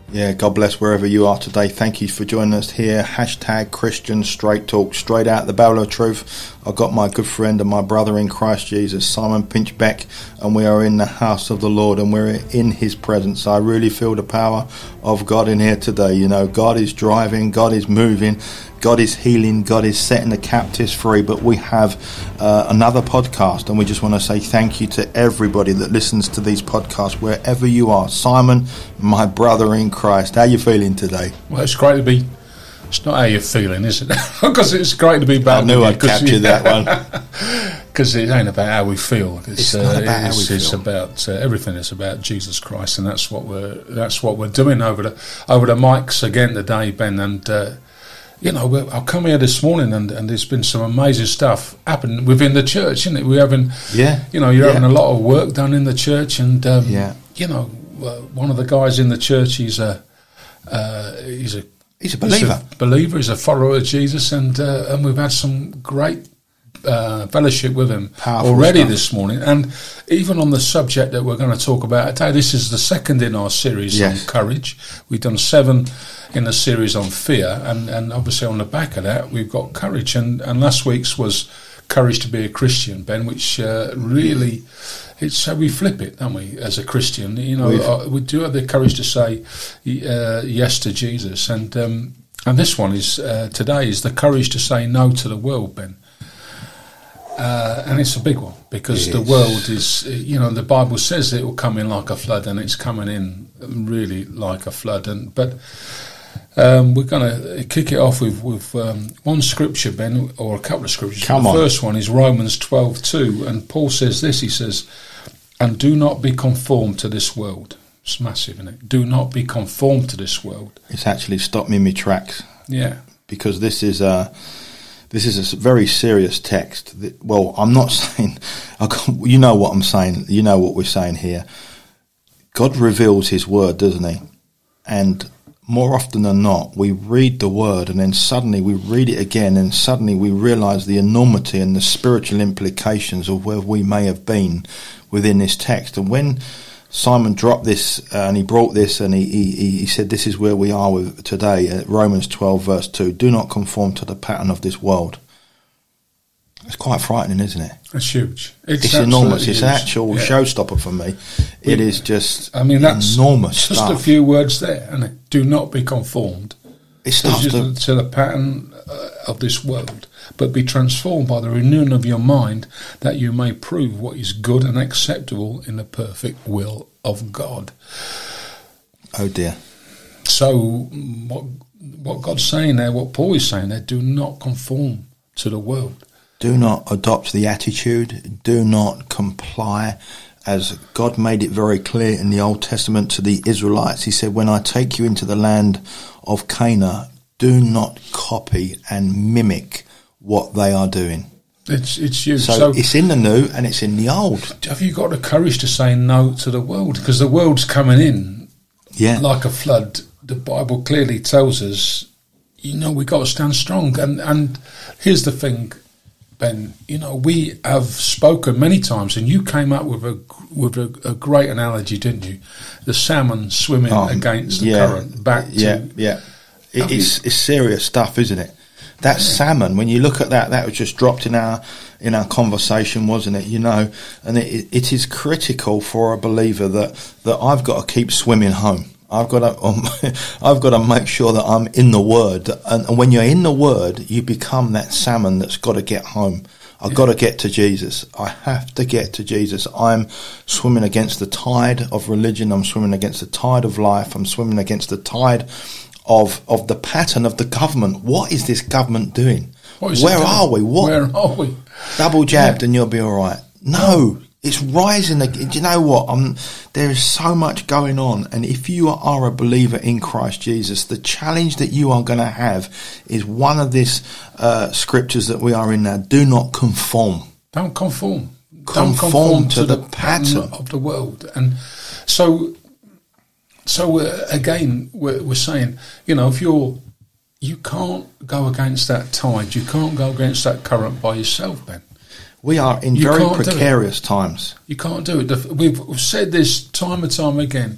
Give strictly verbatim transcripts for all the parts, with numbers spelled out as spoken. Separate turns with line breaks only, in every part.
Yeah, God bless wherever you are today. Thank you for joining us here. Hashtag Christian Straight Talk, straight out the barrel of truth. I've got my good friend and my brother in Christ Jesus, Simon Pinchbeck, and we are in the house of the Lord and we're in his presence. I really feel the power of God in here today. You know, God is driving, God is moving, God is healing, God is setting the captives free. But we have uh, another podcast, and we just want to say thank you to everybody that listens to these podcasts wherever you are. Simon, my brother in Christ, how are you feeling today?
Well, it's great to be. It's not how you're feeling, is it? Because it's great to be back.
I knew I'd capture you, that one.
Because it ain't about how we feel. It's,
it's not
uh,
about how we
it's,
feel.
It's about uh, everything. It's about Jesus Christ, and that's what we're that's what we're doing over the over the mics again today, Ben. And uh, you know, we're, I've come here this morning, and, and there's been some amazing stuff happening within the church, isn't it? We're having,
yeah,
you know, you're
yeah.
having a lot of work done in the church, and um,
yeah,
you know, uh, one of the guys in the church, he's a uh, he's a
He's a believer.
He's a believer. He's a follower of Jesus, and uh, and we've had some great uh, fellowship with him
Powerful
already
stuff.
this morning. And even on the subject that we're going to talk about today, this is the second in our series
yes.
on courage. We've done seven in the series on fear, and, and obviously on the back of that, we've got courage. And, and last week's was courage to be a Christian, Ben, which uh, really... It's how we flip it, don't we, as a Christian? You know, uh, we do have the courage to say uh, yes to Jesus. And um, and this one is, uh, today, is the courage to say no to the world, Ben. Uh, and it's a big one, because
it
the
is.
world is, you know, the Bible says it will come in like a flood, and it's coming in really like a flood. And But um, we're going to kick it off with, with um, one scripture, Ben, or a couple of scriptures.
Come
the
on.
first one is Romans twelve two, and Paul says this, he says, "And do not be conformed to this world." It's massive, isn't it? Do not be conformed to this world.
It's actually stopped me in my tracks.
Yeah.
Because this is a, this is a very serious text. Well, I'm not saying, you know what I'm saying, you know what we're saying here. God reveals his word, doesn't he? And more often than not, we read the word and then suddenly we read it again and suddenly we realise the enormity and the spiritual implications of where we may have been within this text. And when Simon dropped this uh, and he brought this and he, he, he said this is where we are with today, at Romans twelve verse two, do not conform to the pattern of this world. It's quite frightening, isn't it?
It's huge. It's,
It's enormous. It's
huge.
an actual
yeah.
showstopper for me.
We,
it is just
I mean, that's
enormous
just
stuff.
a few words there. And do not be conformed
It starts
to,
to,
to the pattern uh, of this world, but be transformed by the renewing of your mind, that you may prove what is good and acceptable in the perfect will of God.
oh dear.
So what, what God's saying there, what Paul is saying there, do not conform to the world.
Do not adopt the attitude. Do not comply. As God made it very clear in the Old Testament to the Israelites, he said, when I take you into the land of Canaan, do not copy and mimic what they are doing.
It's it's you.
So,
So,
it's in the new and it's in the old.
have you got the courage to say no to the world? Because the world's coming in
Yeah.
like a flood. The Bible clearly tells us, you know, we've got to stand strong. And, and here's the thing, Ben, you know, we have spoken many times, and you came up with a with a, a great analogy, didn't you? The salmon swimming
Oh,
against the
yeah,
current back to...
Yeah, yeah. It,
Have
it's,
you-
it's serious stuff, isn't it? That
Yeah.
salmon, when you look at that, that was just dropped in our in our conversation, wasn't it? You know, and it, it is critical for a believer that, that I've got to keep swimming home. I've got to, um, I've got to make sure that I'm in the Word, and, and when you're in the Word, you become that salmon that's got to get home. I've got to get to Jesus. I have to get to Jesus. I'm swimming against the tide of religion. I'm swimming against the tide of life. I'm swimming against the tide of of the pattern of the government. What is this government doing?
What is
Where
it doing?
are we? What?
Where are we?
Double jabbed
Yeah.
and you'll be all right. No, it's rising. Do you know what? Um, there is so much going on. And if you are a believer in Christ Jesus, the challenge that you are going to have is one of these uh, scriptures that we are in now. Do not conform.
Don't conform.
Conform
Don't conform
to
to,
the
the pattern
pattern.
of the world. And so, so uh, again, we're, we're saying, you know, if you're, you can't go against that tide. You can't go against that current by yourself, Ben.
We are in
You
very
can't do it.
precarious times.
You can't do it. The- We've we've said this time and time again.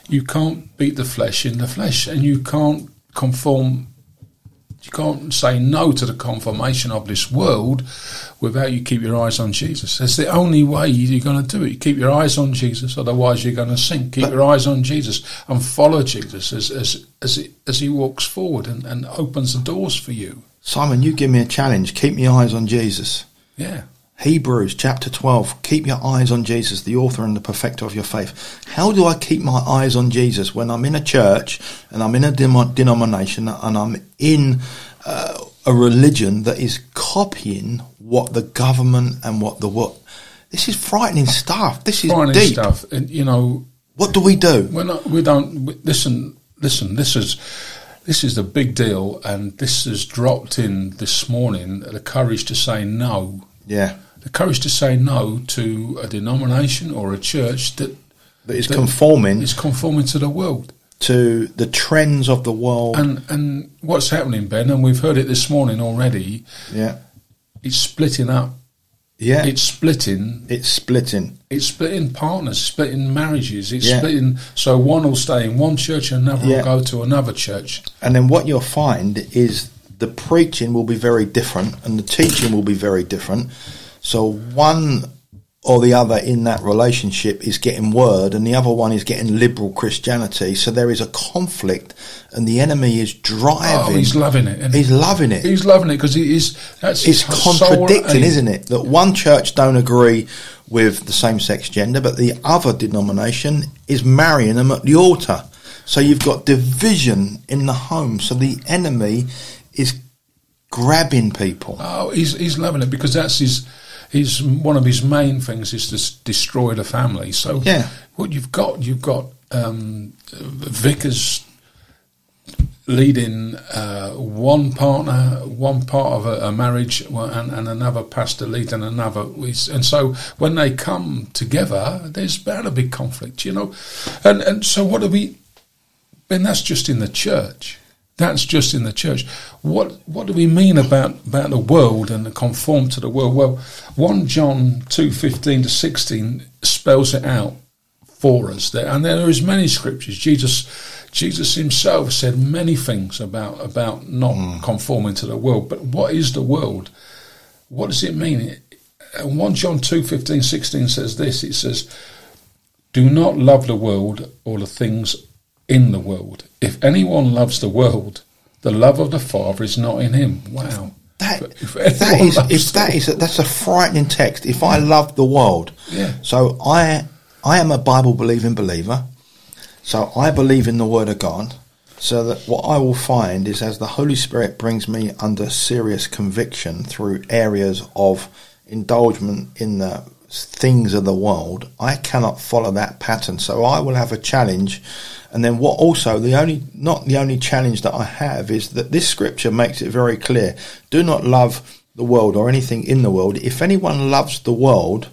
you can't beat the flesh in the flesh, and you can't conform. You can't say no to the conformation of this world without you keep your eyes on Jesus. That's the only way you're going to do it. You keep your eyes on Jesus, otherwise you're going to sink. Keep but, your eyes on Jesus and follow Jesus as as as, it, as he walks forward and, and opens the doors for you.
Simon, you give me a challenge. Keep your eyes on Jesus.
Yeah.
Hebrews chapter twelve, keep your eyes on Jesus, the author and the perfecter of your faith. How do I keep my eyes on Jesus when I'm in a church and I'm in a dem- denomination and I'm in uh, a religion that is copying what the government and what the what? This is frightening stuff. This is
frightening
deep.
stuff. And, you know,
what do we do?
We're not, we don't we, listen. Listen. This is this is the big deal, and this has dropped in this morning. The courage to say no.
Yeah.
The courage to say no to a denomination or a church that
that is that conforming
is conforming to the world,
to the trends of the world.
And and what's happening, Ben? And we've heard it this morning already.
Yeah,
it's splitting up.
Yeah,
it's splitting.
It's splitting.
It's splitting partners, splitting marriages. It's
yeah.
splitting. So one will stay in one church, and another yeah. will go to another church.
And then what you'll find is the preaching will be very different, and the teaching will be very different. So one or the other in that relationship is getting word and the other one is getting liberal Christianity. So there is a conflict and the enemy is driving.
Oh, he's loving it.
He's loving it.
He's loving it because he is. That's
it's contradicting, isn't it? That one church don't agree with the same-sex gender, but the other denomination is marrying them at the altar. So you've got division in the home. So the enemy is grabbing people.
Oh, he's he's loving it because that's his. He's one of his main things is to destroy the family. So
yeah.
what you've got, you've got um, vicars leading uh, one partner, one part of a, a marriage, and, and another pastor leading another. And so when they come together, there's bound to be conflict, you know. And and so what do we? And that's just in the church. That's just in the church. What what do we mean about, about the world and the conform to the world? Well, First John two fifteen to sixteen spells it out for us there, and there is many scriptures. Jesus Jesus himself said many things about about not mm. conforming to the world. But what is the world? What does it mean? First John two fifteen sixteen says this. It says, "Do not love the world or the things in the world. If anyone loves the world, the love of the Father is not in him." Wow.
That, if that is, if that is, a, that's a frightening text. If I love the world,
yeah.
So I, I am a Bible believing believer. So I believe in the Word of God. So that what I will find is, as the Holy Spirit brings me under serious conviction through areas of indulgence in the things of the world, I cannot follow that pattern. So I will have a challenge. And then what also, the only, not the only challenge that I have is that this scripture makes it very clear. Do not love the world or anything in the world. If anyone loves the world,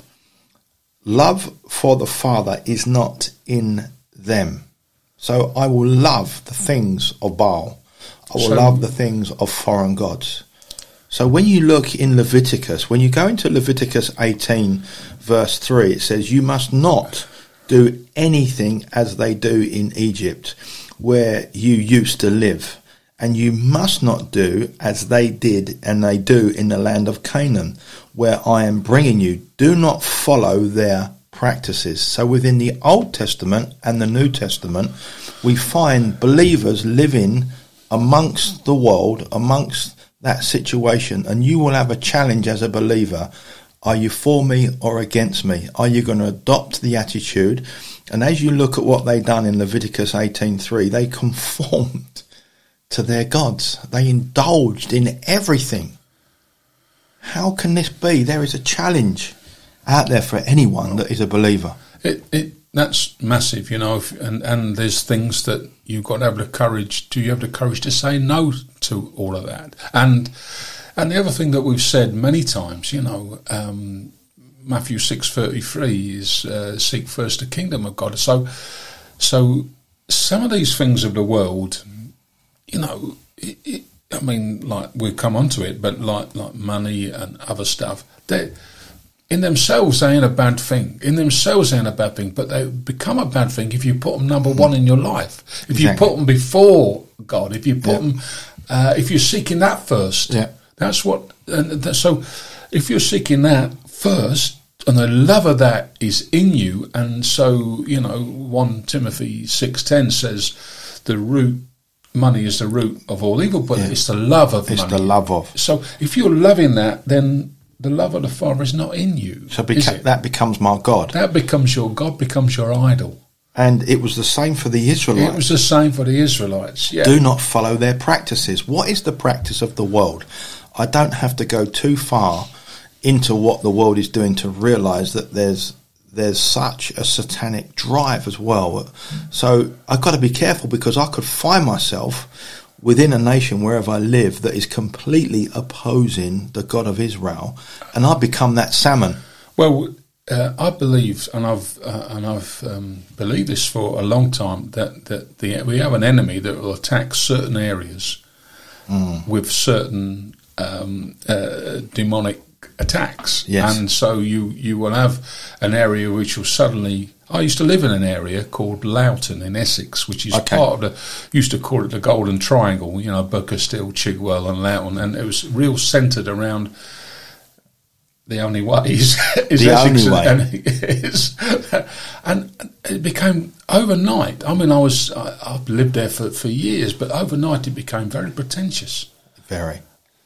love for the Father is not in them. So I will love the things of Baal. I will so, love the things of foreign gods. So when you look in Leviticus, when you go into Leviticus eighteen verse three, it says, "You must not do anything as they do in Egypt, where you used to live, and you must not do as they did and they do in the land of Canaan, where I am bringing you. Do not follow their practices." So within the Old Testament and the New Testament, we find believers living amongst the world, amongst that situation, and you will have a challenge as a believer. Are you for me or against me? Are you going to adopt the attitude? And as you look at what they done in Leviticus eighteen three, they conformed to their gods. They indulged in everything. How can this be? There is a challenge out there for anyone that is a believer.
It, it that's massive, you know, if, and, and there's things that you've got to have the courage. Do you have the courage to say no to all of that? And And the other thing that we've said many times, you know, um, Matthew six thirty-three is uh, seek first the kingdom of God. So, so some of these things of the world, you know, it, it, I mean, like we'll come onto it, but like like money and other stuff, they in themselves, they ain't a bad thing. In themselves, they ain't a bad thing, but they become a bad thing if you put them number one in your life. If
Exactly.
you put them before God, if you put
Yeah.
them, uh, if you're seeking that first,
Yeah.
that's what. And th- so, if you're seeking that first, and the love of that is in you, and so you know, First Timothy six ten says, the root. Money is the root of all evil, but
Yeah.
it's the love of
It's
money.
the love of.
So if you're loving that, then the love of the Father is not in you.
So
is
beca-
it?
that becomes my God.
That becomes your God, becomes your idol.
And it was the same for the Israelites.
It was the same for the Israelites. Yeah.
Do not follow their practices. What is the practice of the world? I don't have to go too far into what the world is doing to realise that there's there's such a satanic drive as well. So I've got to be careful, because I could find myself within a nation wherever I live that is completely opposing the God of Israel, and I become that salmon.
Well, uh, I believe, and I've uh, and I've um, believed this for a long time, that that the, we have an enemy that will attack certain areas
Mm.
with certain um, uh, demonic attacks.
Yes.
And so you, you will have an area which will suddenly... I used to live in an area called Loughton in Essex, which is
Okay.
part of the... used to call it the Golden Triangle, you know, Booker, Still, Chigwell and Loughton, and it was real centred around... The only way is, is
The
Essex,
only way.
and, it is, and it became overnight. I mean, I was I, I've lived there for, for years, but overnight it became very pretentious.
Very.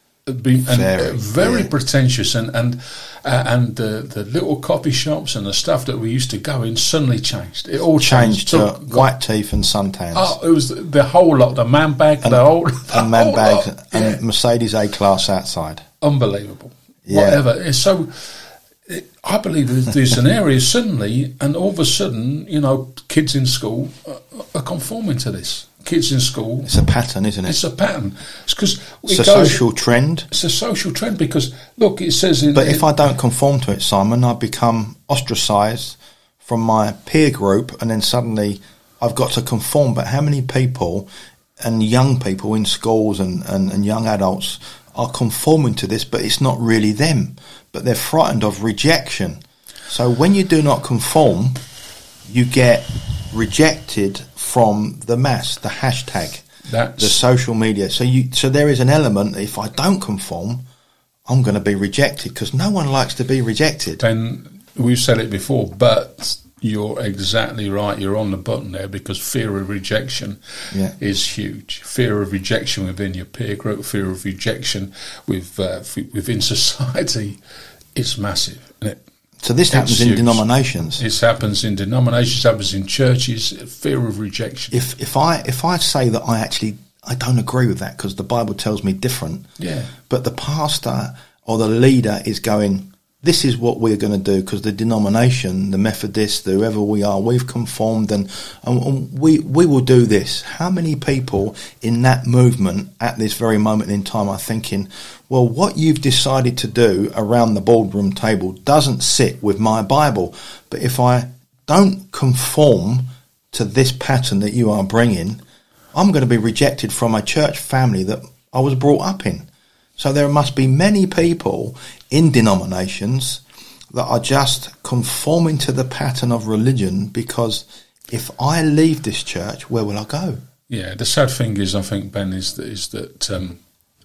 Be, and
Very,
uh, very
yeah.
pretentious, and and uh, and the the little coffee shops and the stuff that we used to go in suddenly changed. It all
Changed
changed.
to
Took- got-
white teeth and suntans.
oh, it was the, the whole lot. The man bag,
and,
the whole the
and man
whole
bags
lot.
and
Yeah.
Mercedes A-Class outside.
Unbelievable.
Yeah.
Whatever. It's so. It, I believe that there's an area suddenly, and all of a sudden, you know, kids in school are, are conforming to this. Kids in school.
It's a pattern, isn't it?
It's a pattern. It's because
It's
it
a
goes,
social trend.
It's a social trend because look, it says in.
But if
in-
I don't conform to it, Simon, I become ostracised from my peer group, and then suddenly I've got to conform. But how many people and young people in schools and, and, and young adults are conforming to this, but it's not really them, but they're frightened of rejection. So when you do not conform, you get rejected from the mass, the hashtag,
That's,
the social media. So you, so there is an element that if I don't conform, I'm going to be rejected, because no one likes to be rejected.
then we've said it before, but you're exactly right. You're on the button there, because fear of rejection
Yeah.
is huge. Fear of rejection within your peer group, fear of rejection with uh, f- within society is massive. Isn't it?
So this
It's
happens in
huge.
denominations.
This happens in denominations, happens in churches. Fear of rejection.
If if I if I say that I actually I don't agree with that because the Bible tells me different,
Yeah.
but the pastor or the leader is going, this is what we're going to do because the denomination, the Methodists, whoever we are, we've conformed and, and we we will do this. How many people in that movement at this very moment in time are thinking, well, what you've decided to do around the boardroom table doesn't sit with my Bible, but if I don't conform to this pattern that you are bringing, I'm going to be rejected from a church family that I was brought up in. So there must be many people in denominations that are just conforming to the pattern of religion, because if I leave this church, where will I go?
Yeah, the sad thing is, I think, Ben, is that is that um,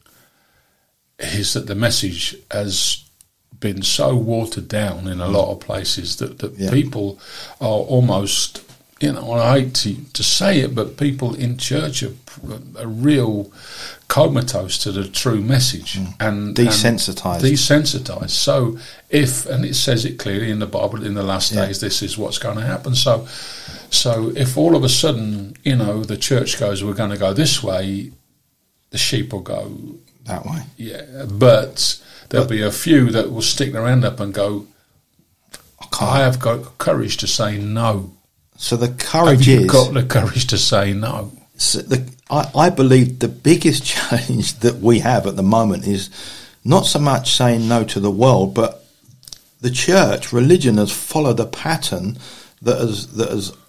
is that the message has been so watered down in a lot of places that, that
Yeah.
people are almost, you know, and I hate to, to say it, but people in church are, are real comatose to the true message and
Desensitised.
and desensitised. So if, and it says it clearly in the Bible, in the last
Yeah.
days, this is what's going to happen. So, so if all of a sudden, you know, the church goes, we're going to go this way, the sheep will go,
That way.
yeah. But there'll
But-
be a few that will stick their hand up and go,
I can't.
I have got courage to say no.
So the
Have
courage
you
is...
got the courage to say no?
So the, I, I believe the biggest challenge that we have at the moment is not so much saying no to the world, but the church, religion, has followed a pattern that has that has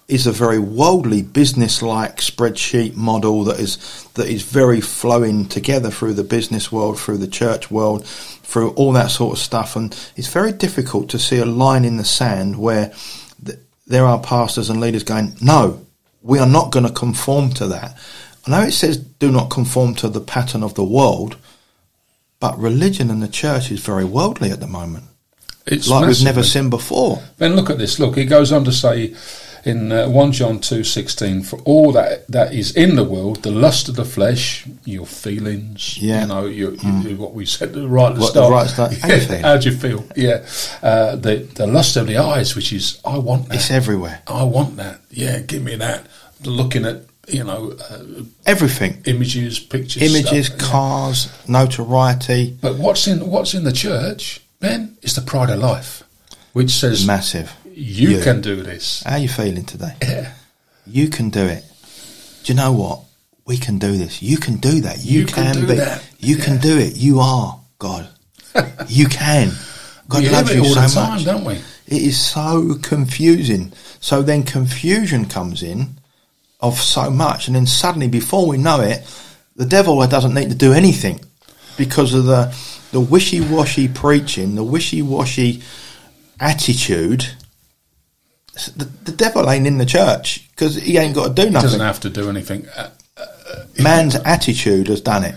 is a very worldly, business-like spreadsheet model that is that is very flowing together through the business world, through the church world, through all that sort of stuff. And it's very difficult to see a line in the sand where th- there are pastors and leaders going, no, we are not going to conform to that. I know it says do not conform to the pattern of the world, but religion and the church is very worldly at the moment. It's like massively. We've never seen before.
Then look at this. Look, it goes on to say in uh, First John two sixteen, for all that that is in the world, the lust of the flesh, your feelings, yeah. you know, your, mm. you, what we said right at the
what
start.
The right start. How,
yeah, how do you feel? Yeah, uh, the the lust of the eyes, which is I want that.
It's everywhere.
I want that. Yeah, give me that. Looking at you know uh,
everything,
images, pictures,
images,
stuff,
cars, yeah. notoriety.
But what's in what's in the church, Ben, is the pride of life, which says
massive.
You, you can do this.
How are you feeling today?
Yeah.
You can do it. Do you know what? We can do this. You can do that. You,
you
can,
can do
be.
That.
You yeah. can do it. You are God. You can. God
we
loves
live it
you
all
so
the time,
much.
Don't we?
It is so confusing. So then confusion comes in of so much, and then suddenly, before we know it, the devil doesn't need to do anything because of the the wishy-washy preaching, the wishy-washy attitude. The, the devil ain't in the church because he ain't got to do nothing. He
doesn't have to do anything. Uh, uh,
Man's attitude has done it.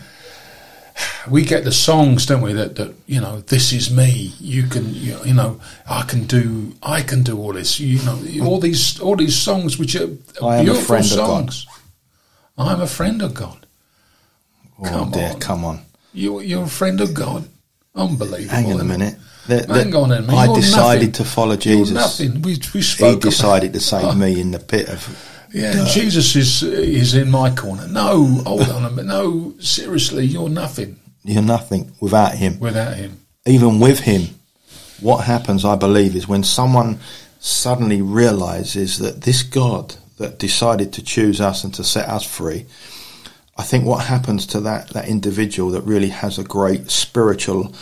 We get the songs, don't we? That, that you know, this is me. You can, you, you know, I can do, I can do all this. You know, all these, all these songs which are
I am
beautiful
a friend
songs.
Of God.
I'm a friend of God.
Oh
come
dear,
on.
come on.
You, you're a friend of God. Unbelievable.
Hang on a minute. The, the,
Hang on a minute.
I
You're
decided
nothing.
to follow Jesus.
You're nothing. We, we spoke
he decided
about,
to save
oh,
me in the pit of
yeah.
dirt.
Jesus is is in my corner. No, hold on a minute. No, seriously, you're nothing.
You're nothing without him.
Without him.
Even with him, what happens, I believe, is when someone suddenly realises that this God that decided to choose us and to set us free, I think what happens to that, that individual that really has a great spiritual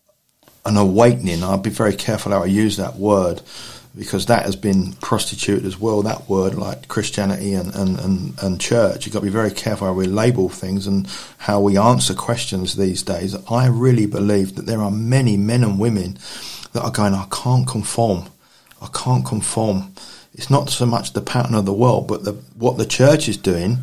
an awakening. I'll be very careful how I use that word because that has been prostituted as well, that word, like Christianity and, and, and, and church. You've got to be very careful how we label things and how we answer questions these days. I really believe that there are many men and women that are going, I can't conform. I can't conform. It's not so much the pattern of the world, but the, what the church is doing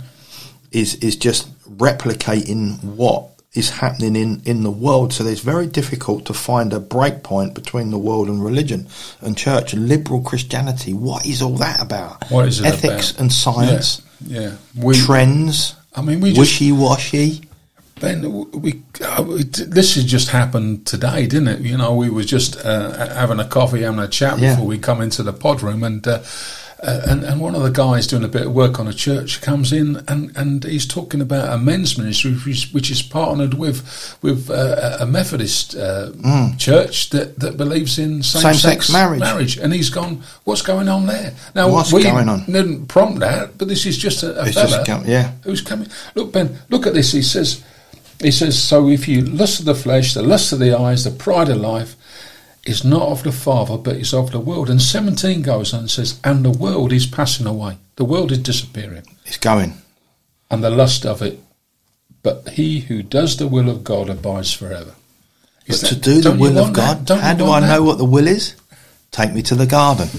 is is just replicating what is happening in, in the world. So it's very difficult to find a break point between the world and religion and church and liberal Christianity. What is all that about?
What is it
Ethics
about?
and science,
yeah, yeah. We,
trends,
I mean, we just,
wishy-washy.
Ben, we, uh, we, this has just happened today, didn't it? You know, we were just uh, having a coffee, having a chat
yeah.
before we come into the pod room, and uh, Uh, and, and one of the guys doing a bit of work on a church comes in and, and he's talking about a men's ministry which, which is partnered with with uh, a Methodist uh, mm. church that, that believes in same-sex,
same-sex marriage.
marriage. And he's gone, what's going on there? Now,
what's
we
going on?
didn't prompt that, but this is just a, a
it's
fella
just come, yeah.
who's coming. Look, Ben, look at this. He says, he says, so if you lust of the flesh, the lust of the eyes, the pride of life, is not of the Father, but is of the world. And seventeen goes on and says, and the world is passing away. The world is disappearing.
It's going.
And the lust of it. But he who does the will of God abides forever.
Is but that, to do the will of God, how do I that? know what the will is? Take me to the garden.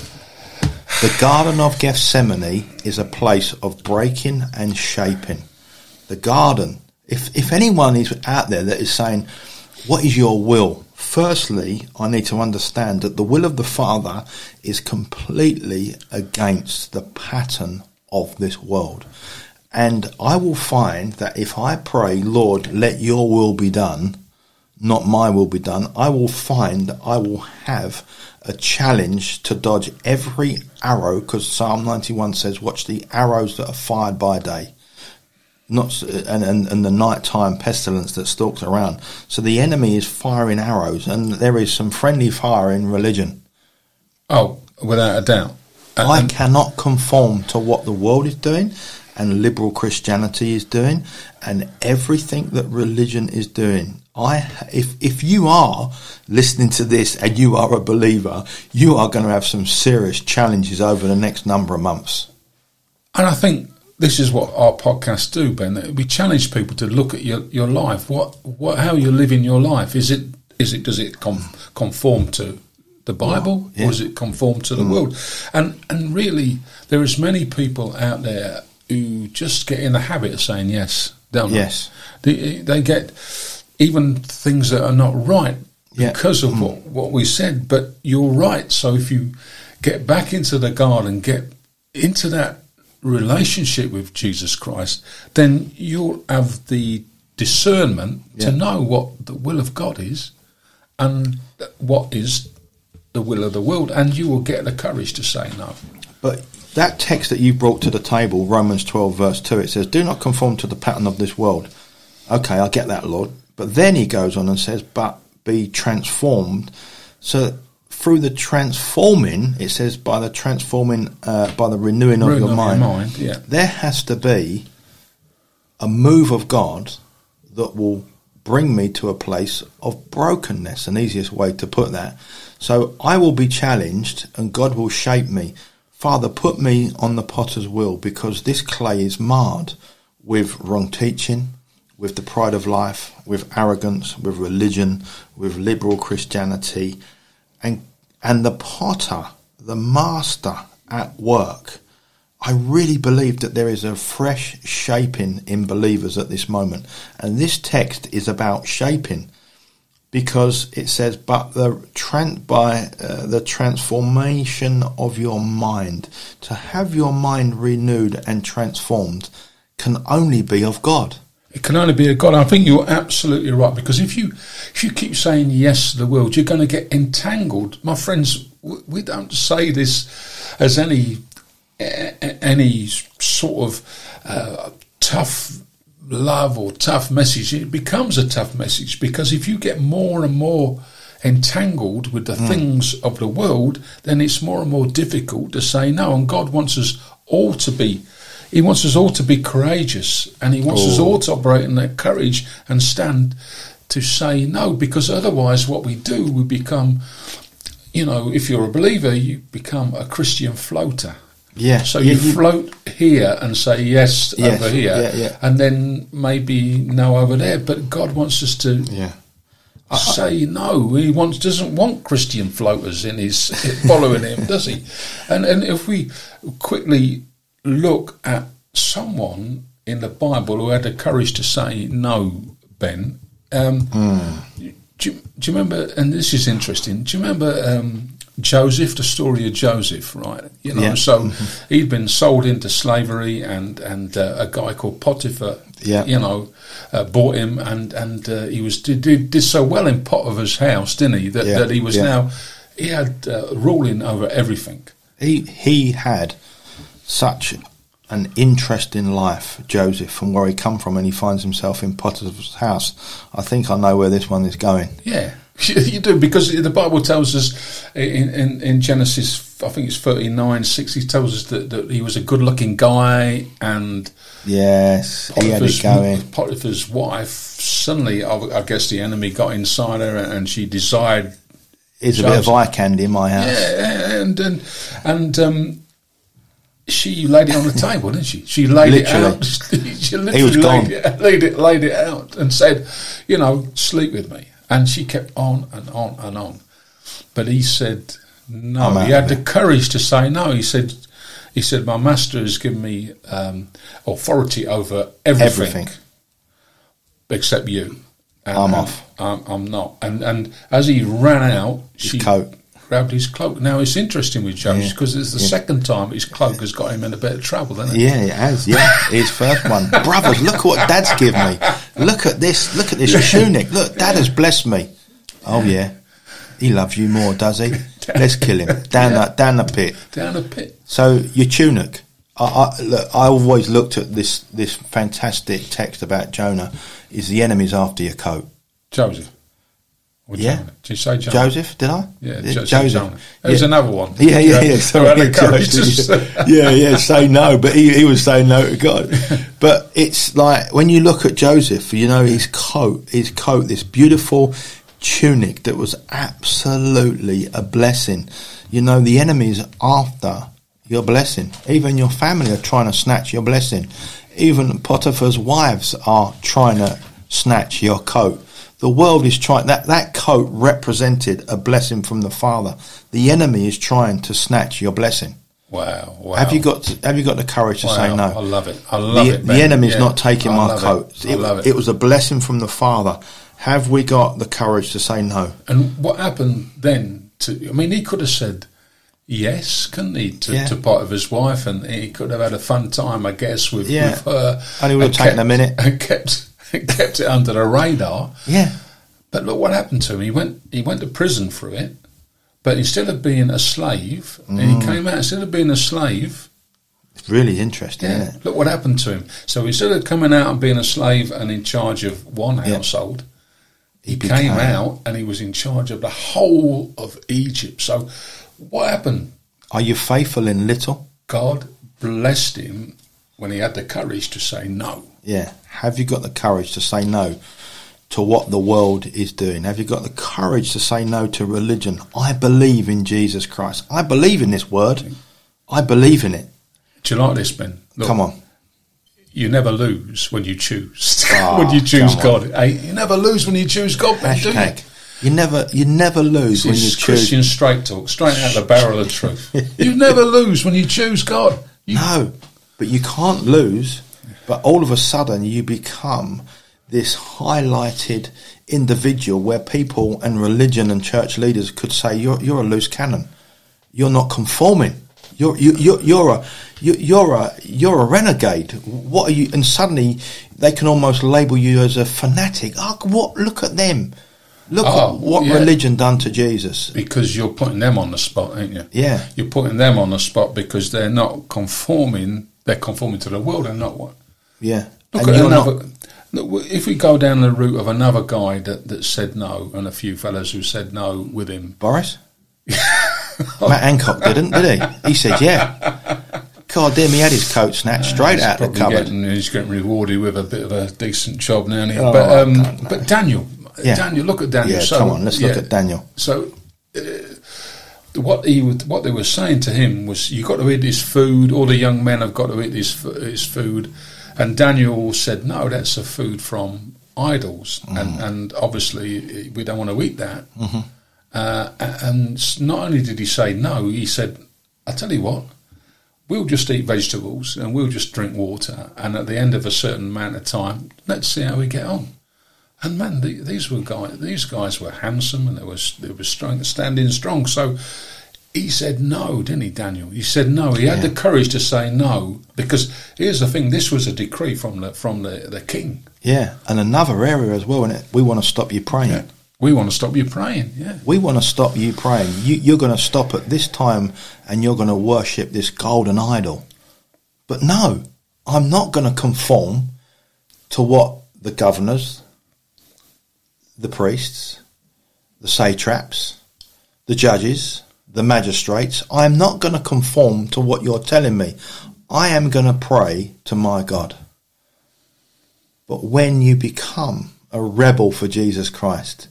The Garden of Gethsemane is a place of breaking and shaping. The garden, if if anyone is out there that is saying, what is your will? Firstly, I need to understand that the will of the Father is completely against the pattern of this world. And I will find that if I pray, Lord, let your will be done, not my will be done, I will find that I will have a challenge to dodge every arrow, because Psalm ninety-one says, watch the arrows that are fired by day. Not and, and, and the nighttime pestilence that stalks around. So the enemy is firing arrows, and there is some friendly fire in religion.
Oh, without a doubt.
And, I cannot conform to what the world is doing, and liberal Christianity is doing, and everything that religion is doing. I, if if you are listening to this and you are a believer, you are going to have some serious challenges over the next number of months.
And I think this is what our podcasts do, Ben. We challenge people to look at your, your life. What, what, how you're living your life. Is it, is it, does it com- conform to the Bible, well, yeah. or does it conform to the mm. world? And and really, there is many people out there who just get in the habit of saying yes, don't
yes.
they? They, they get even things that are not right because yeah. of mm. what, what we said. But you're right. So if you get back into the garden, get into that relationship with Jesus Christ, then you'll have the discernment yeah. to know what the will of God is and what is the will of the world, and you will get the courage to say no.
But that text that you brought to the table, Romans twelve verse two, it says, do not conform to the pattern of this world. Okay, I get that, Lord. But then he goes on and says, but be transformed. So through the transforming, it says by the transforming, uh, by the renewing of, your, of mind, your mind, yeah. there has to be a move of God that will bring me to a place of brokenness, an easiest way to put that. So I will be challenged and God will shape me. Father, put me on the potter's wheel, because this clay is marred with wrong teaching, with the pride of life, with arrogance, with religion, with liberal Christianity, and and the potter, the master at work. I really believe that there is a fresh shaping in believers at this moment. And this text is about shaping, because it says, but the tran- by uh, the transformation of your mind, to have your mind renewed and transformed can only be of God.
It can only be of God. I think you're absolutely right, because if you if you keep saying yes to the world, you're going to get entangled. My friends, we don't say this as any any sort of uh, tough love or tough message. It becomes a tough message, because if you get more and more entangled with the mm. things of the world, then it's more and more difficult to say no. And God wants us all to be He wants us all to be courageous, and he wants oh. us all to operate in that courage and stand to say no, because otherwise what we do, we become, you know, if you're a believer, you become a Christian floater.
Yeah.
So
yeah,
you
you
float here and say yes, yes. over here,
yeah, yeah.
and then maybe no over there. But God wants us to
yeah.
say no. He wants doesn't want Christian floaters in his following him, does he? And and if we quickly look at someone in the Bible who had the courage to say no, Ben. Um, mm. do, you, do you remember, and this is interesting, do you remember um, Joseph, the story of Joseph, right? You know,
yeah.
so
mm-hmm.
he'd been sold into slavery, and, and uh, a guy called Potiphar,
yeah.
you know, uh, bought him, and, and uh, he was did, did so well in Potiphar's house, didn't he, that, yeah. that he was yeah. now, he had uh, ruling over everything.
He He had such an interesting life, Joseph, from where he come from, and he finds himself in Potiphar's house. I think I know where this one is going.
Yeah, you do, because the Bible tells us in, in, in Genesis, I think it's thirty-nine, six, he tells us that, that he was a good-looking guy, and
yes, he had it going.
Potiphar's wife, suddenly, I, I guess the enemy got inside her, and she desired.
It's a bit of eye candy in my house.
Yeah, and and and. Um, She laid it on the table, didn't she? She laid
literally.
it out. She literally
he was gone.
Laid it, laid it, laid it out, and said, "You know, sleep with me." And she kept on and on and on. But he said no. He had the courage to say no. He said, "He said my master has given me um, authority over everything,
everything.
except you." And,
I'm
and
off.
I'm, I'm not. And and as he ran out,
His
she
coat.
grabbed his cloak. Now it's interesting with Joseph, because yeah. it's the yeah. second time his cloak has got him in a bit of trouble, hasn't it?
Yeah, it has. Yeah, his first one. Brothers, look what Dad's given me. Look at this. Look at this tunic. Look, Dad has blessed me. Oh yeah, he loves you more, does he? Let's kill him down yeah. that down the pit.
Down the pit.
So your tunic. I, I, look, I always looked at this this fantastic text about Jonah. Is the enemy's after your coat?
Joseph. Or
yeah.
Jonah. Did you say Jonah?
Joseph, did I?
Yeah,
yeah
jo-
Joseph.
There's
yeah.
another one.
Yeah, yeah, yeah.
So yeah, Joseph,
yeah, yeah, say no, but he, he was saying no to God. But it's like, when you look at Joseph, you know, his coat, his coat, this beautiful tunic that was absolutely a blessing. You know, the enemy's after your blessing. Even your family are trying to snatch your blessing. Even Potiphar's wives are trying to snatch your coat. The world is trying, that, that coat represented a blessing from the Father. The enemy is trying to snatch your blessing.
Wow, wow.
Have you got to, have you got the courage to
wow,
say no?
I love it. I love
the,
it. Ben.
The enemy's
yeah,
not taking
I
my
love
coat.
It. I
It,
love it.
it was a blessing from the Father. Have we got the courage to say no?
And what happened then to, I mean, he could have said yes, couldn't he, to,
Yeah.
to Potiphar's wife, and he could have had a fun time, I guess, with,
Yeah.
with her.
Only would have
and
taken
kept-
a minute.
And kept, and kept it under the radar.
Yeah.
But look what happened to him. He went he went to prison for it, but instead of being a slave, and
Mm.
he came out, instead of being a slave,
It's really interesting,
yeah,
isn't it?
look what happened to him. So instead of coming out and being a slave and in charge of one
Yeah.
household, he,
He
came
became-
out and he was in charge of the whole of Egypt. So what happened?
Are you faithful in little?
God blessed him when he had the courage to say no.
Yeah. Have you got the courage to say no to what the world is doing? Have you got the courage to say no to religion? I believe in Jesus Christ. I believe in this word. I believe in it.
Do you like this, Ben? Look,
Come on.
You never lose when you choose.
Oh,
when you choose
come
God. Hey, you never lose when you choose God, Ben, do you?
Hashtag. You never, you never lose when
This
you
is
choose.
Christian straight talk, straight out the barrel of truth. You never lose when you choose God. You,
No, but you can't lose. But all of a sudden, you become this highlighted individual where people and religion and church leaders could say, "You're you're a loose cannon. You're not conforming. You're you, you're you're a you, you're a you're a renegade. What are you?" And suddenly, they can almost label you as a fanatic. Oh, what? Look at them. Look
Oh,
at what
yeah.
religion done to Jesus.
because you're putting them on the spot, ain't you?
Yeah.
You're putting them on the spot because they're not conforming. They're conforming to the world and not what.
Yeah.
Look
And
at
you're
another.
not-
Look, if we go down the route of another guy that, that said no, and a few fellas who said no with him.
Boris? Matt Hancock didn't, did he? He said, yeah. God damn, he had his coat snatched straight
He's
out the
probably
cupboard.
Getting, he's getting rewarded with a bit of a decent job now. And
Oh,
but um,
God, no.
but Daniel,
Yeah.
Daniel, look at Daniel.
Yeah,
so,
come on, let's look
yeah,
at Daniel.
So, uh, what he would, what they were saying to him was, "You got to eat this food. All the young men have got to eat this f- this food." And Daniel said, "No, that's a food from idols,
Mm.
and and obviously we don't want to eat that."
Mm-hmm.
Uh, and not only did he say no, he said, "I tell you what, we'll just eat vegetables and we'll just drink water, and at the end of a certain amount of time, let's see how we get on." And man, the, these were guys. These guys were handsome and they was they were strong, standing strong. So he said no, didn't he, Daniel? He said no. He had
Yeah.
the courage to say no, because here's the thing: this was a decree from the from the, the king.
Yeah, and another area as well, innit? We want to stop you praying.
Yeah. We want to stop you praying. Yeah.
We want to stop you praying. You, you're going to stop at this time and you're going to worship this golden idol. But no, I'm not going to conform to what the governors, the priests, the satraps, the judges, the magistrates, I am not going to conform to what you're telling me. I am going to pray to my God. But when you become a rebel for Jesus Christ,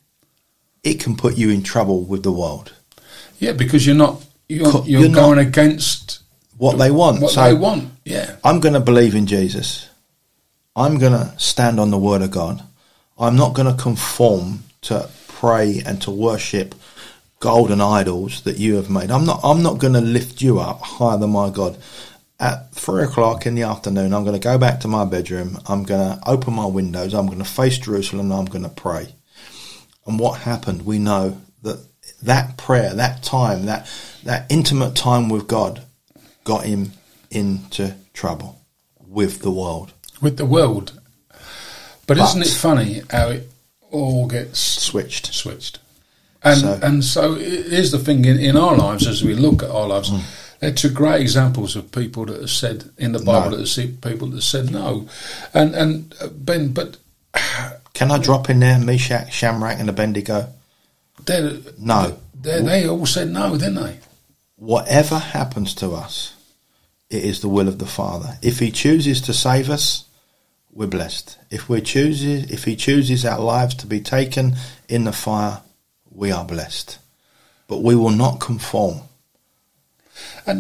it can put you in trouble with the world.
Yeah, because you're not you're,
Co-
you're,
you're
going
not-
against
What they want.
what
So
they want. Yeah.
I'm going to believe in Jesus. I'm going to stand on the word of God. I'm not going to conform to pray and to worship golden idols that you have made. I'm not, I'm not going to lift you up higher than my God. At three o'clock in the afternoon, I'm going to go back to my bedroom. I'm going to open my windows. I'm going to face Jerusalem. And I'm going to pray. And what happened? We know that that prayer, that time, that that intimate time with God, got him into trouble with the world.
With the world. But,
But-
isn't it funny how it all gets
Switched.
switched? And
So-
and so i- here's the thing in, in our lives, as we look at our lives,
Mm.
they're two great examples of people that have said in the Bible
No.
that see people that said no. And and uh, Ben, but
Can I drop in there Meshach, Shamrach and Abednego?
they
No.
they they all said no, didn't they?
Whatever happens to us, it is the will of the Father. If he chooses to save us, we're blessed. If we chooses, if he chooses our lives to be taken in the fire, we are blessed. But we will not conform.
And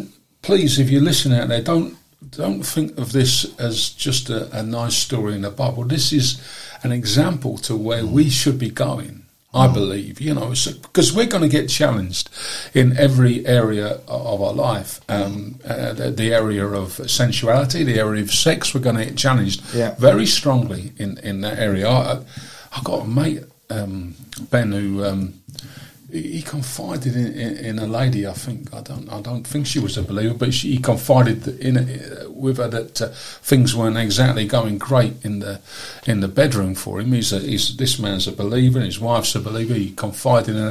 please, if you're listening out there, don't don't think of this as just a, a nice story in the Bible. This is an example to where mm. we should be going, I mm. believe. You know, because we're going to get challenged in every area of our life. Um, uh, the, the area of sensuality, the area of sex, we're going to get challenged
yeah.
very strongly in, in that area. I, I got a mate, um, Ben, who... Um, He confided in, in, in a lady. I think I don't. I don't think she was a believer, but she, he confided in uh, with her that uh, things weren't exactly going great in the in the bedroom for him. He's, a, he's this man's a believer, and his wife's a believer. He confided in her,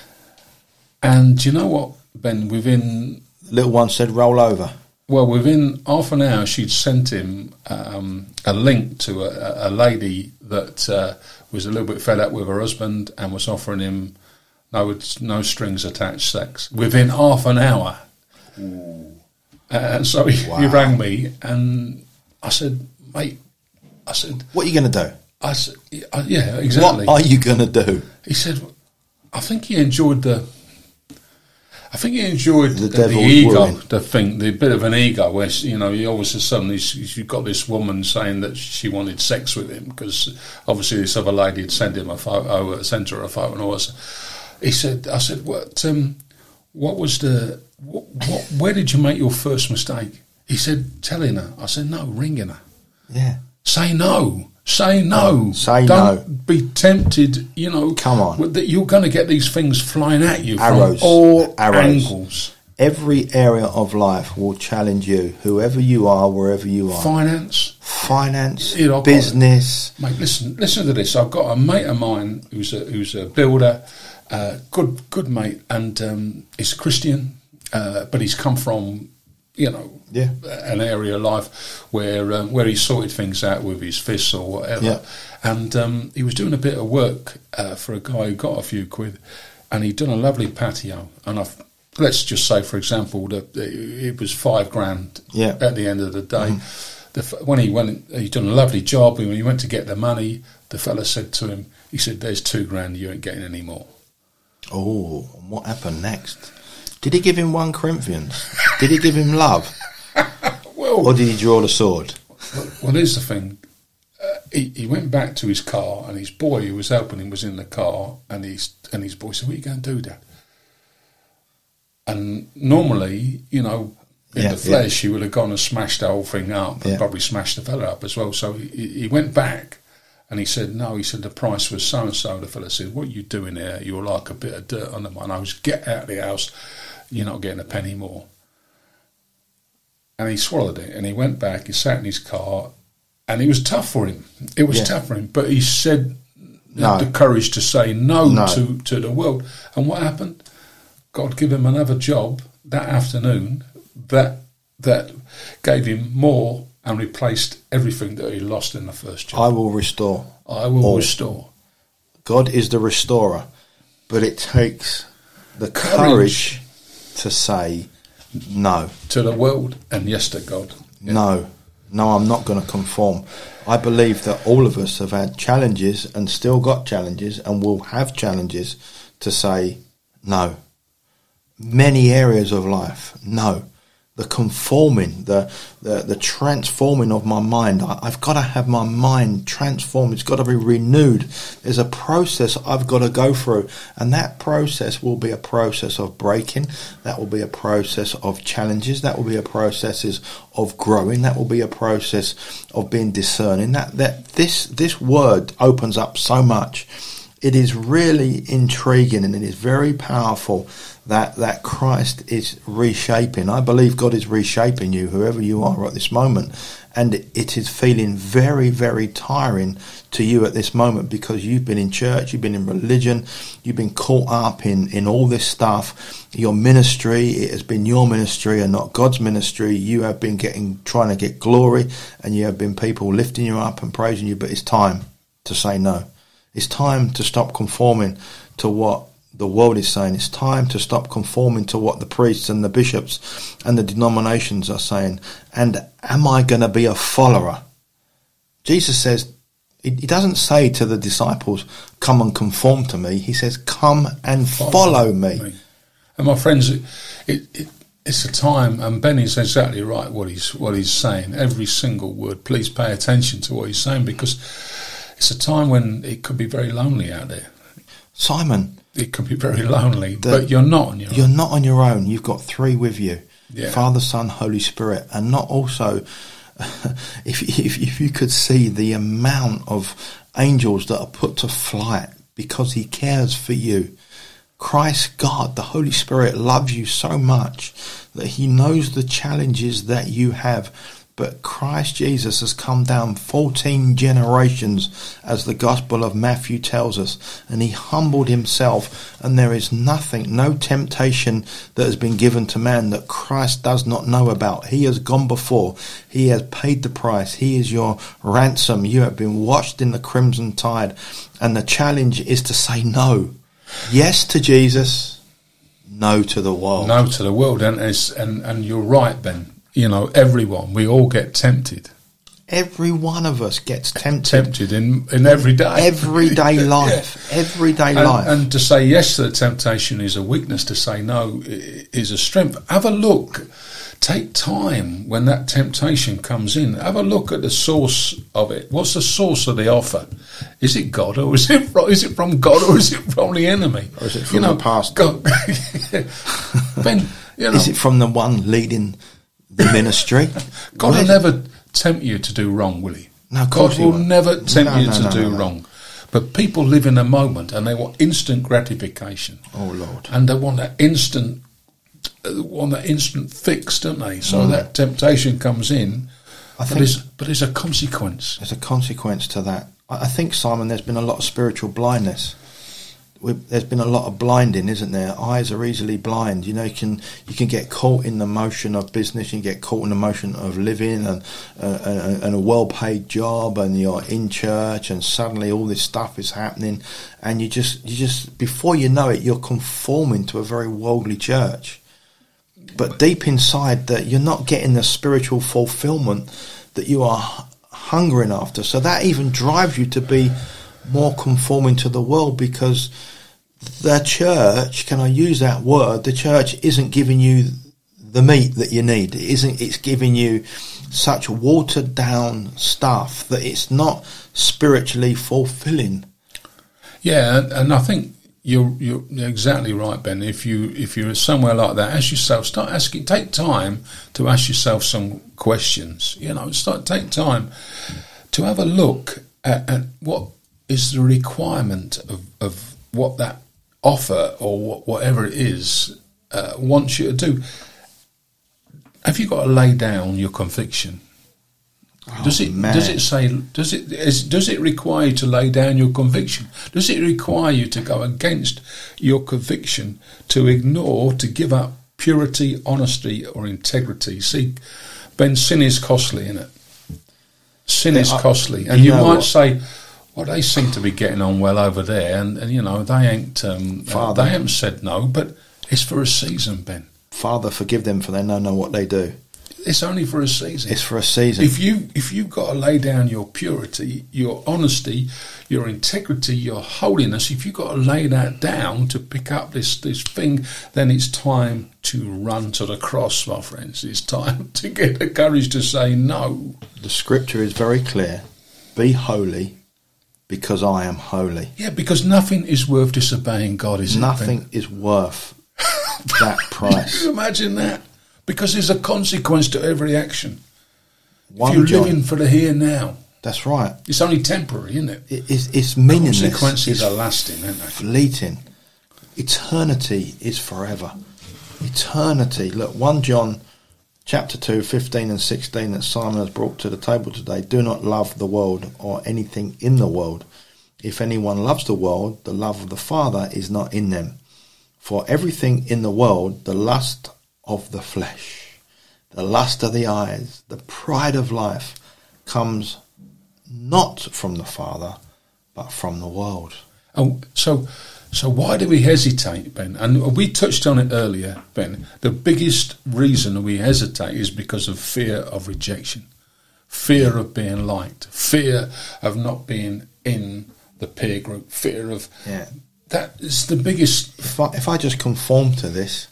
and you know what, Ben? Within
little one said, "Roll over."
Well, within half an hour, she'd sent him um, a link to a, a lady that uh, was a little bit fed up with her husband and was offering him. No, it's no strings attached sex within half an hour. Ooh. And so he, wow. he rang me, and I said, "Mate," I said,
"What are you going to do?"
I said, "Yeah, exactly."
What are you going to do?
He said, "I think he enjoyed the. I think he enjoyed
the,
the, the ego,
ruin.
the thing, the bit of an ego where you know, you always suddenly you've got this woman saying that she wanted sex with him because obviously this other lady had sent him a photo, sent her a photo, and all this." He said, I said, what um, what was the, what, what, where did you make your first mistake? He said, telling her. I said, no, ringing her.
Yeah.
Say no. Say no.
Say
Don't
no.
be tempted, you know.
Come on.
That you're going to get these things flying at you
Arrows.
from all
Arrows.
angles.
Every area of life will challenge you, whoever you are, wherever you are.
Finance.
Finance,
you know,
business.
Got, mate, listen, listen to this. I've got a mate of mine who's a, who's a builder. Uh, good, good mate, and um, he's a Christian, uh, but he's come from, you know,
yeah.
an area of life where um, where he sorted things out with his fists or whatever.
Yeah.
And um, he was doing a bit of work uh, for a guy who got a few quid, and he'd done a lovely patio. And I've, let's just say, for example, that it was five grand
yeah.
at the end of the day.
Mm-hmm.
The, when he went, he'd done a lovely job. And when he went to get the money, the fella said to him, he said, "There's two grand. You ain't getting any more."
Oh, what happened next? Did he give him one Corinthians? Did he give him love?
Well,
or did he draw the sword?
Well, well here's the thing. Uh, he, he went back to his car, and his boy who was helping him was in the car, and his, and his boy said, "What are you going to do, Dad?" And normally, you know, in
yeah,
the flesh,
yeah.
he would have gone and smashed the whole thing up, and
yeah.
probably smashed the fella up as well. So he, he went back. And he said, no, he said, the price was so-and-so. The fella said, what are you doing here? You're like a bit of dirt on the mine. I was, get out of the house. You're not getting a penny more. And he swallowed it. And he went back. He sat in his car. And it was tough for him. It was
yeah.
tough for him. But he said,
no.
had the courage to say no,
no
to, to the world. And what happened? God gave him another job that afternoon that that gave him more and replaced everything that he lost in the first job.
I will restore.
I will
all.
restore.
God is the restorer, but it takes the courage, courage to say no.
To the world and yes to God.
Yeah. No, no, I'm not going to conform. I believe that all of us have had challenges and still got challenges and will have challenges to say no. Many areas of life, no. The conforming, the, the the transforming of my mind. I, I've got to have my mind transformed. It's got to be renewed. There's a process I've got to go through. And that process will be a process of breaking. That will be a process of challenges. That will be a process of growing. That will be a process of being discerning. That, that this this word opens up so much. It is really intriguing and it is very powerful that, that Christ is reshaping. I believe God is reshaping you, whoever you are at this moment. And it is feeling very, very tiring to you at this moment because you've been in church, you've been in religion, you've been caught up in, in all this stuff. Your ministry, it has been your ministry and not God's ministry. You have been getting trying to get glory and you have been people lifting you up and praising you, but it's time to say no. It's time to stop conforming to what the world is saying. It's time to stop conforming to what the priests and the bishops and the denominations are saying. And am I going to be a follower? Jesus says, he doesn't say to the disciples, come and conform to me. He says, come and follow, follow me. me.
And my friends, it, it, it's a time, and Benny's exactly right what he's what he's saying. Every single word. Please pay attention to what he's saying, because it's a time when it could be very lonely out there.
Simon,
it could be very lonely,
the,
but you're not on your
you're
own.
not on your own. You've got three with you:
yeah.
Father, Son, Holy Spirit, and not also. if, if if you could see the amount of angels that are put to flight because He cares for you. Christ God, the Holy Spirit, loves you so much that He knows the challenges that you have. But Christ Jesus has come down fourteen generations, as the Gospel of Matthew tells us, and He humbled Himself, and there is nothing, no temptation that has been given to man that Christ does not know about. He has gone before. He has paid the price. He is your ransom. You have been washed in the crimson tide, and the challenge is to say no. Yes to Jesus, no to the world.
No to the world, and it's, and and you're right, Ben. You know, everyone, we all get tempted.
Every one of us gets tempted.
Tempted in, in every day.
Everyday life. Yeah. Everyday
and,
life.
And to say yes to the temptation is a weakness. To say no is a strength. Have a look. Take time when that temptation comes in. Have a look at the source of it. What's the source of the offer? Is it God, or is it from, is it from God, or is it from the enemy?
Or is it from
you know,
the past?
God, Ben, you know,
is it from the one leading the ministry?
God
Where?
will never tempt you to do wrong, will He?
No,
God will
won't.
never tempt
no,
you
no,
to
no,
do
no, no.
wrong. But people live in a moment, and they want instant gratification.
Oh Lord!
And they want that instant. On that instant fix, don't they? So mm. that temptation comes in,
I think,
but, there's, but there's a consequence.
There's a consequence to that. I think, Simon, there's been a lot of spiritual blindness. We've, there's been a lot of blinding, isn't there? Eyes are easily blind. You know, you can you can get caught in the motion of business. You can get caught in the motion of living and uh, and, and a well-paid job, and you're in church, and suddenly all this stuff is happening, and you just you just before you know it, you're conforming to a very worldly church. But deep inside, that you're not getting the spiritual fulfillment that you are hungering after. So that even drives you to be more conforming to the world, because the church, can I use that word? The church isn't giving you the meat that you need. It isn't. It's giving you such watered down stuff that it's not spiritually fulfilling.
Yeah, and, and I think. You're, you're exactly right, Ben. If you if you're somewhere like that, ask yourself. Start asking. Take time to ask yourself some questions. You know, start take time to have a look at, at what is the requirement of, of what that offer or what, whatever it is uh, wants you to do. Have you got to lay down your conviction?
Oh,
does it
man.
does it say does it is, does it require you to lay down your conviction? Does it require you to go against your conviction, to ignore, to give up purity, honesty, or integrity? See, Ben, sin is costly, isn't it? Sin
yeah,
is
I,
costly, and
you
you might
what?
say, "Well, they seem to be getting on well over there," and, and you know they ain't um,
Father,
they haven't said no, but it's for a season, Ben.
Father, forgive them, for they don't know what they do.
It's only for a season.
It's for a season.
If you if you've got to lay down your purity, your honesty, your integrity, your holiness, if you've got to lay that down to pick up this, this thing, then it's time to run to the cross, my friends. It's time to get the courage to say no.
The scripture is very clear. Be holy, because I am holy.
Yeah, because nothing is worth disobeying God, is
Nothing
it? Nothing
is worth that price.
Can you imagine that? Because there's a consequence to every action.
One
if you're
John,
living for the here and now,
that's right.
it's only temporary, isn't it?
it it's, it's meaningless.
Consequences
it's
are lasting, aren't they?
Fleeting. Eternity is forever. Eternity. Look, First John chapter two, fifteen and sixteen that Simon has brought to the table today. Do not love the world or anything in the world. If anyone loves the world, the love of the Father is not in them. For everything in the world, the lust of the flesh, the lust of the eyes, the pride of life, comes not from the Father, but from the world.
Oh, so, so why do we hesitate, Ben? And we touched on it earlier, Ben. The biggest reason we hesitate is because of fear of rejection, fear of being liked, fear of not being in the peer group, fear of
yeah.
that is the biggest.
If I, if I just conform to this,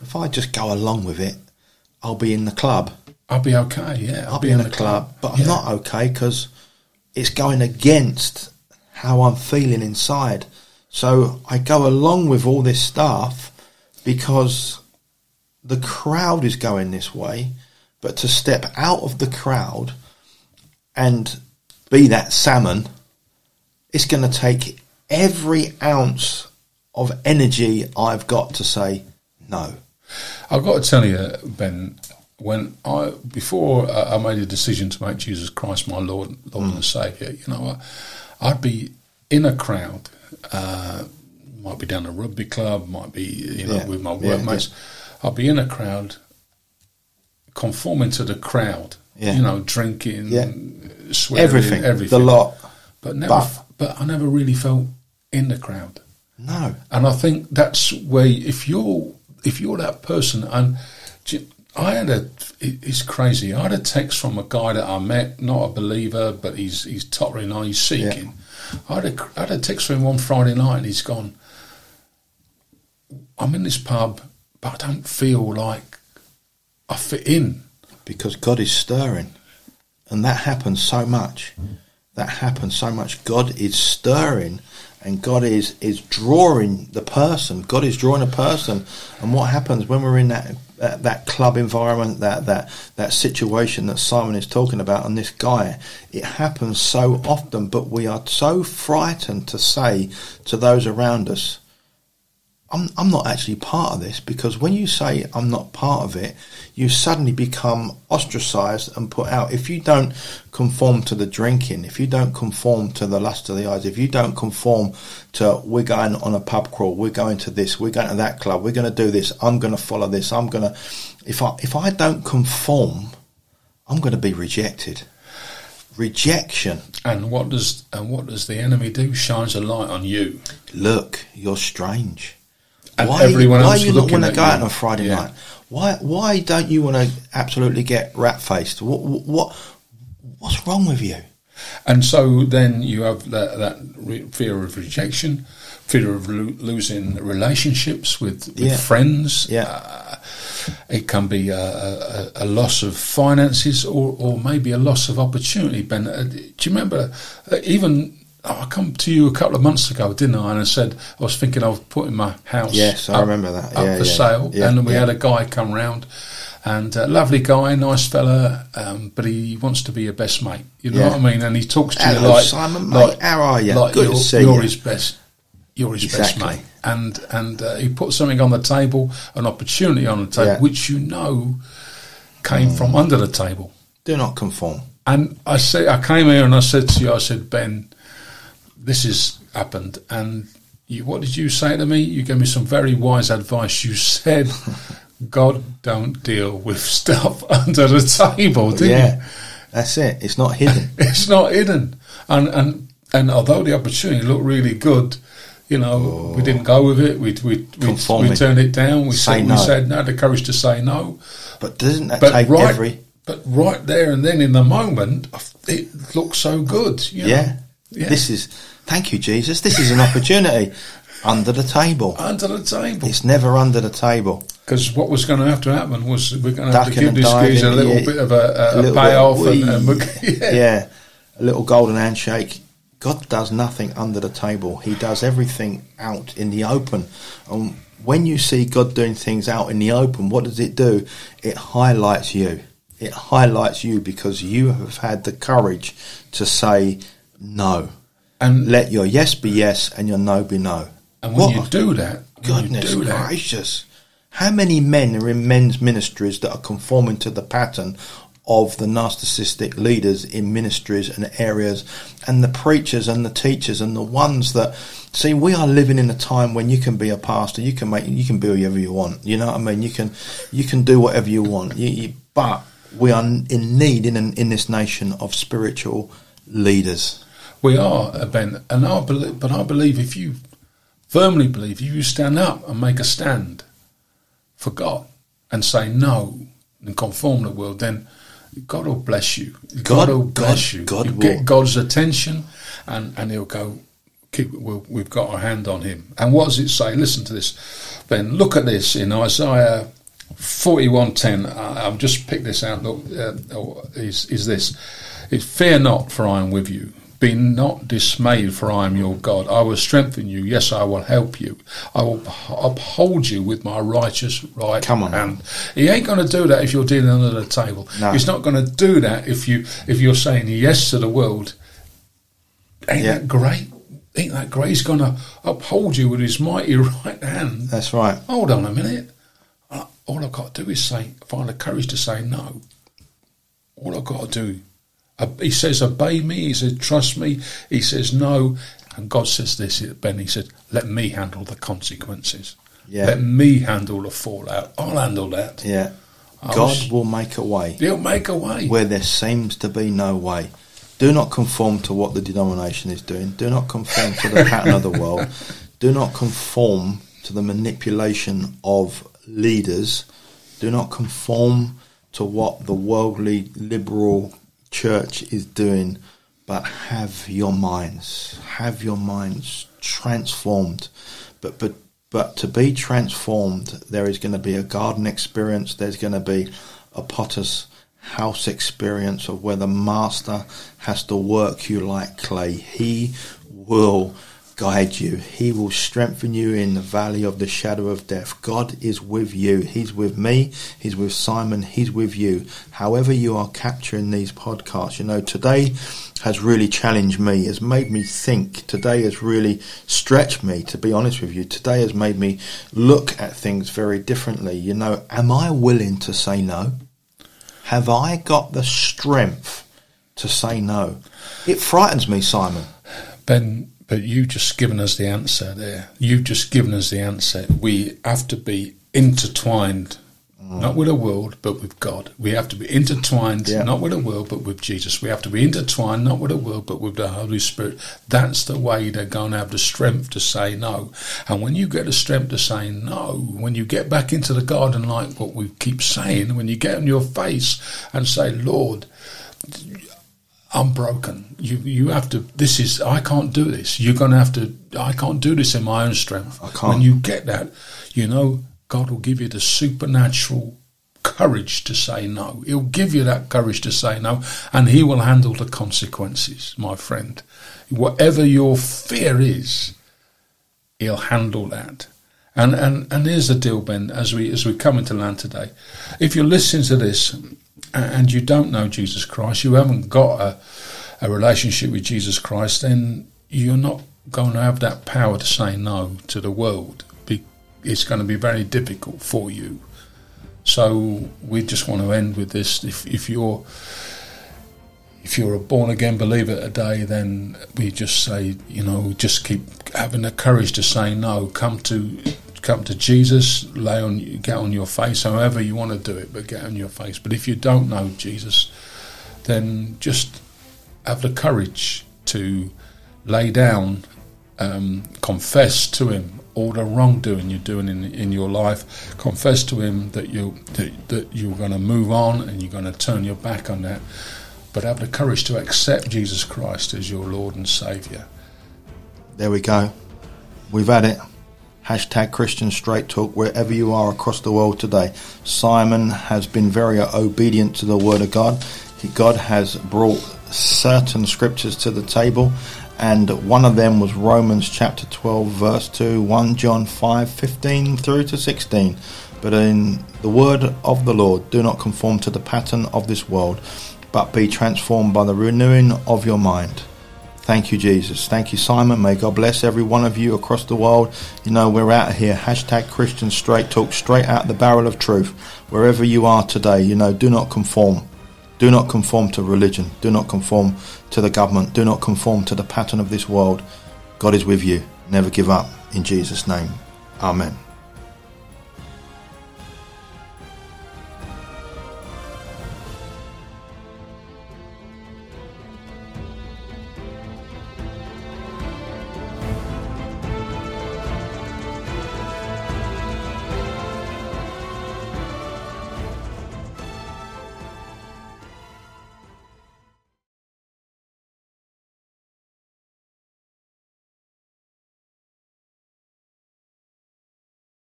if I just go along with it, I'll be in the club.
I'll be okay, yeah.
I'll, I'll be, be in, in the, the club, club. But I'm yeah. not okay because it's going against how I'm feeling inside. So I go along with all this stuff because the crowd is going this way, but to step out of the crowd and be that salmon, it's going to take every ounce of energy I've got to say no.
I've got to tell you, Ben, when I before I made a decision to make Jesus Christ my Lord, Lord mm. and Saviour, you know what, I'd be in a crowd, uh, might be down a rugby club, might be you know yeah. with my workmates. Yeah, yeah. I'd be in a crowd, conforming to the crowd, yeah. you know, drinking,
yeah.
swearing,
everything,
everything,
the lot.
But never, but, but I never really felt in the crowd.
No,
and I think that's where if you're if you're that person, and I had a it's crazy. I had a text from a guy that I met, not a believer, but he's he's tottering on, he's seeking. Yeah. I had a I had a text from him one Friday night, and he's gone, I'm in this pub, but I don't feel like I fit in
because God is stirring, and that happens so much. That happens so much. God is stirring. And God is, is drawing the person. God is drawing a person. And what happens when we're in that that, that club environment, that, that that situation that Simon is talking about, and this guy, it happens so often, but we are so frightened to say to those around us, I'm, I'm not actually part of this, because when you say I'm not part of it, you suddenly become ostracized and put out. If you don't conform to the drinking, if you don't conform to the lust of the eyes, if you don't conform to we're going on a pub crawl, we're going to this, we're going to that club, we're going to do this, I'm going to follow this, I'm going to, if I if I don't conform, I'm going to be rejected. Rejection.
And what does and what does the enemy do? Shines a light on you.
Look, you're strange.
And
why
everyone
why
else
you not want to
at
go
you.
out on a Friday
Yeah.
night? Why why don't you want to absolutely get rat faced? What what what's wrong with you?
And so then you have that, that re- fear of rejection, fear of lo- losing relationships with, with
Yeah.
friends.
Yeah.
Uh, it can be a, a, a loss of finances, or, or maybe a loss of opportunity. Ben, uh, do you remember uh, even? Oh, I come to you a couple of months ago, didn't I? And I said I was thinking of putting my house.
Yes, I
up,
remember that.
up
Yeah,
for
yeah,
sale,
yeah,
and we
yeah.
had a guy come round, and a lovely guy, nice fella, um, but he wants to be your best mate. You know
Yeah.
what I mean? And he talks to
Hello,
you like,
Simon, mate.
like,
How are you?
like
Good
you're,
to see
you're
you.
his best. You're his
Exactly.
best mate, and and uh, he put something on the table, an opportunity on the table,
Yeah.
which you know came
Mm.
from under the table.
Do not conform.
And I say, I came here and I said to you, I said, Ben, this has happened, and you, what did you say to me? You gave me some very wise advice. You said, God don't deal with stuff under the table, didn't
Yeah,
you?
that's it. It's not hidden.
It's not hidden. And and and although the opportunity looked really good, you know,
Oh.
we didn't go with it. We we we,
Conforming.
we turned it down. We
Say
said
no.
we said no, the courage to say no.
But doesn't that
But
take
right,
every...
but right there and then in the moment, it looked so good. You know?
Yeah.
Yeah.
This is... Thank you, Jesus. This is an opportunity. Under the table.
Under the table.
It's never under the table.
Because what was going to have to happen was we're going to have to
Ducking
give
and
this
diving,
geezer a little
yeah.
bit of a, a,
A
a
little
payoff.
bit,
And, and
wee.
we're- yeah.
Yeah, a little golden handshake. God does nothing under the table. He does everything out in the open. And when you see God doing things out in the open, what does it do? It highlights you. It highlights you because you have had the courage to say no.
And
Let your yes be yes and your no be no.
And when
What?
you do that, when
Goodness
you do that,
gracious. How many men are in men's ministries that are conforming to the pattern of the narcissistic leaders in ministries and areas, and the preachers and the teachers and the ones that... See, we are living in a time when you can be a pastor, you can make, you can be whatever you want. You know what I mean? You can, you can do whatever you want. You, you, but we are in need in an, in this nation of spiritual leaders.
we are, uh, Ben. And I believe, but I believe if you firmly believe, if you stand up and make a stand for God and say no and conform to the world, then God will bless you. God,
God
will bless
God,
you.
God
you
will.
get God's attention, and, and He'll go, keep we'll, we've got our hand on him. And what does it say? Listen to this, Ben. Look at this in Isaiah forty-one ten. I've just picked this out. Look, uh, is is this? It's, fear not, for I am with you. Be not dismayed, for I am your God. I will strengthen you. Yes, I will help you. I will uphold you with my righteous right
Come on.
hand. He ain't going to do that if you're dealing under the table.
No.
He's not going to do that if you if you're saying yes to the world. Ain't
Yeah.
that great? Ain't that great? He's going to uphold you with his mighty right hand.
That's right.
Hold on a minute. All I've got to do is say, find the courage to say no. All I've got to do. Uh, he says, obey me. He says, trust me. He says, no. And God says this, Ben, he said, let me handle the consequences.
Yeah.
Let me handle the fallout. I'll handle that.
Yeah.
I
God
was-
will make a way
He'll make a way.
where there seems to be no way. Do not conform to what the denomination is doing. Do not conform to the pattern of the world. Do not conform to the manipulation of leaders. Do not conform to what the worldly liberal church is doing, but have your minds, have your minds transformed. But but but to be transformed, there is going to be a garden experience. There's going to be a potter's house experience of where the master has to work you like clay. He will guide you. He will strengthen you in the valley of the shadow of death. God is with you. He's with me. He's with Simon. He's with you. However you are capturing these podcasts, you know, today has really challenged me, has made me think. Today has really stretched me, to be honest with you. Today has made me look at things very differently. You know, am I willing to say no? Have I got the strength to say no? It frightens me, Simon.
Ben, but you've just given us the answer there. You've just given us the answer. We have to be intertwined, mm. not with the world, but with God. We have to be intertwined,
yeah.
not with the world, but with Jesus. We have to be intertwined, not with the world, but with the Holy Spirit. That's the way they're going to have the strength to say no. And when you get the strength to say no, when you get back into the garden, like what we keep saying, when you get on your face and say, Lord, I'm broken. You you have to, this is, I can't do this. You're going to have to, I can't do this in my own strength.
I can't.
When you get that, you know, God will give you the supernatural courage to say no. He'll give you that courage to say no, and he will handle the consequences, my friend. Whatever your fear is, he'll handle that. And and and here's the deal, Ben, as we as we come into land today. If you're listening to this and you don't know Jesus Christ, you haven't got a, a relationship with Jesus Christ, then you're not going to have that power to say no to the world. It's going to be very difficult for you. So we just want to end with this. If, if you're if you're a born again believer today, then we just say, you know, just keep having the courage to say no. Come to come to Jesus, lay on, get on your face, however you want to do it, but get on your face. But if you don't know Jesus, then just have the courage to lay down, um, confess to him all the wrongdoing you're doing in in your life. Confess to him that you that, that you're going to move on and you're going to turn your back on that. But have the courage to accept Jesus Christ as your Lord and Saviour.
There we go. We've had it. Hashtag Christian Straight Talk wherever you are across the world today. Simon has been very obedient to the Word of God. He, God has brought certain scriptures to the table, and one of them was Romans chapter twelve verse two, First John five fifteen through to sixteen. But in the word of the Lord, do not conform to the pattern of this world, but be transformed by the renewing of your mind. Thank you, Jesus. Thank you, Simon. May God bless every one of you across the world. You know, we're out here. Hashtag Christian Straight Talk, straight out the barrel of truth. Wherever you are today, you know, do not conform. Do not conform to religion. Do not conform to the government. Do not conform to the pattern of this world. God is with you. Never give up. In Jesus' name. Amen.